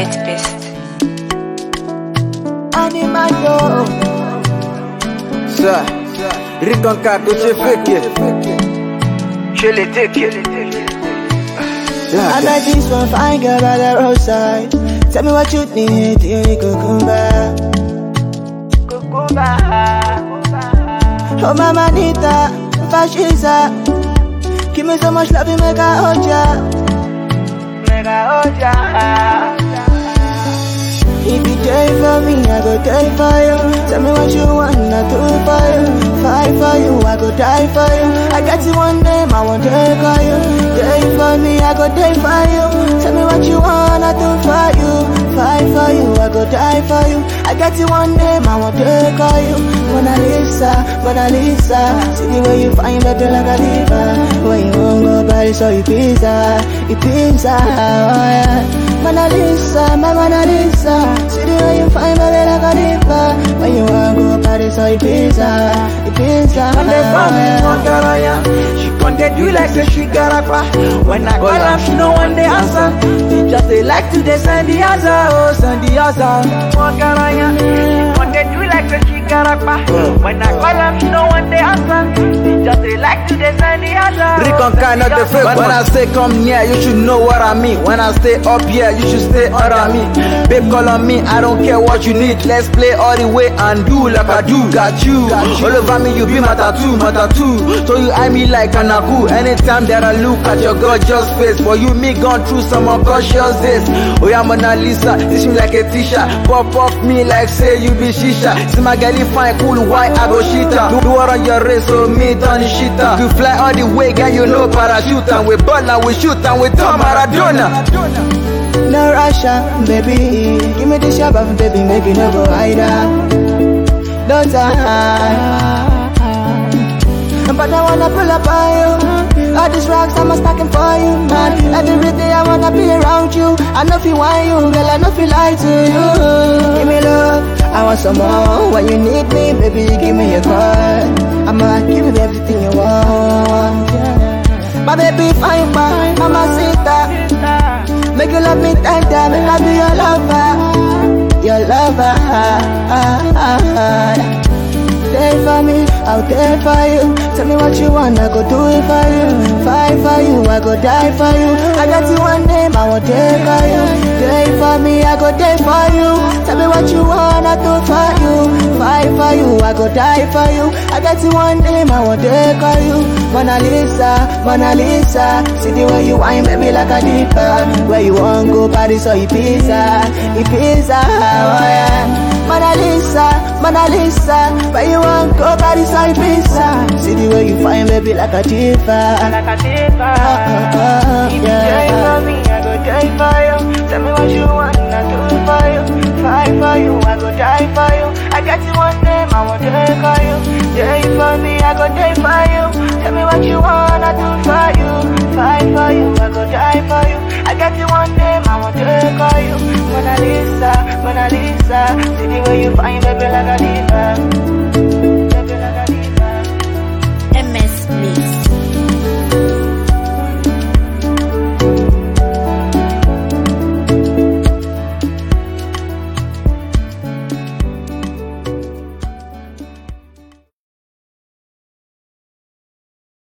Beat Beast. Animato. Ça, Ritonka, que tu fais que je l'étais que. I met this one fine girl by the roadside. Tell me what you need, you cucumber. Oh mama Nita, fascista. Give me so much love, you make a oja. If you die for me, I go die for you. Tell me what you want, I do for you. Fight for you, I go die for you. I got you one name, I won't die for you. Die for me, I go die for you. Tell me what you want, I do for you. Fight for you, I go die for you. I got you one name, I won't die for you. Mona Lisa, Mona Lisa. See the way you find better like a diva. When you won't go party, so you pizza, oh yeah. Mona Lisa, my Mona Lisa. See the way you find my way like a diva. When you want go party, so you pizza. When they found me, she wanted do like say she got a car. When I call her, she no one they answer. She just they like to they send the answer, oh send the answer. She wanted do like say she got a car. When I call her, she no one they answer. She just they like to they send the answer. Ritonka, not the fake. When I say come near, you should know what I mean. When I stay up here, you should stay under me. Babe, call on me, I don't care what you need. Let's play all the way and do like I do. Got you. All over me, you be my tattoo. So you eye me like an aku. Anytime that I look at your gorgeous face, for you, me gone through some unconscious days. Oh yeah, Mona Lisa, teach me like a teacher. Pop off me like say you be shisha. See my girlie fine, cool, why I go shita. Do what on your race, so me turn the shita. You fly all the way, girl, you know parachute. And we ball and we shoot and we turn Maradona. No Russia, baby. Give me the shabba, baby, make it no go hider. Don't die. But I wanna pull up on you. All these rocks, I'm stacking for you, man. Every day I wanna be around you. I know if you want you, girl, I know if you lie to you. Give me love, I want some more. When you need me, baby, give me a call. I'ma give you everything you want. My baby fine, mama sita. Make you love me tender, make I be your lover. Your lover. Stay for me, I'll die for you. Tell me what you want, I go do it for you. Fight for you, I go die for you. I got you one name, I won't die for you. Die for me, I go die for you. Tell me what you want, I do for you. Fight for you, I go die for you. I got you one name, I won't die for you. Mona Lisa, Mona Lisa. See the way you whine, baby, like a diva. Where you want go party, so you pizza, oh yeah. Mona Lisa, Mona Lisa. Where you want go party, so you pizza. See the way you find, baby, like a diva. If you die for me, I go die for you. Tell me what you want, I do for you. Fight for you, I go die for you. I got you one name, I won't die for you. Die for me, I go die for you. Tell me what you want, I do for you. Fight for you, I go die for you. I got you one name, I won't die for you. Mona Lisa, Mona Lisa. See the way you find, baby, like a diva.